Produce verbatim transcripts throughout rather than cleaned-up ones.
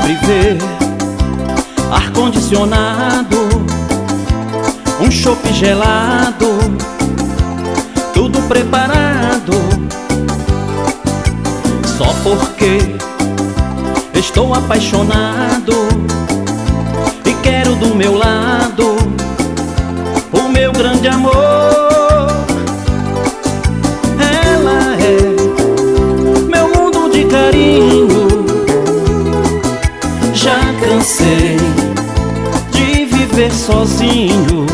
privê, ar-condicionado, um chopp gelado, tudo preparado, só porque estou apaixonado e quero do meu lado o meu grande amor. Ela é meu mundo de carinho. Já cansei de viver sozinho.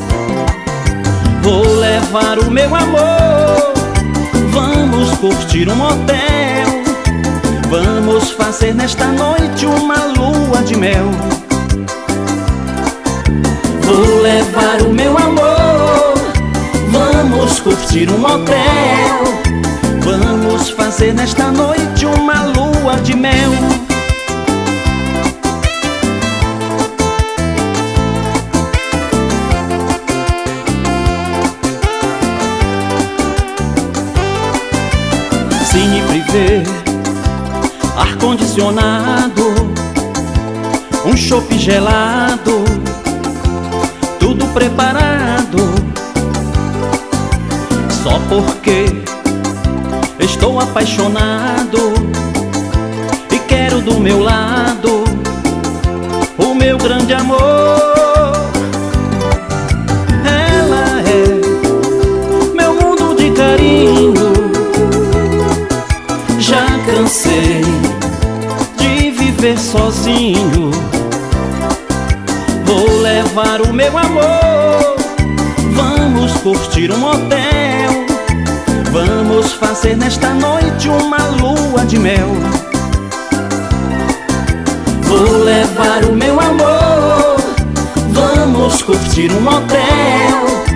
Vou levar o meu amor, vamos curtir um motel, vamos fazer nesta noite uma lua de mel. Vou levar o meu amor, vamos curtir um motel, vamos fazer nesta noite uma lua de mel. Cine privê, ar-condicionado, um chopp gelado, tudo preparado, só porque estou apaixonado e quero do meu lado o meu grande amor. Ela é meu mundo de carinho. Já cansei de viver sozinho. Vou levar o meu amor, vamos curtir um motel, vamos fazer nesta noite uma lua de mel. Vou levar o meu amor, vamos curtir um motel,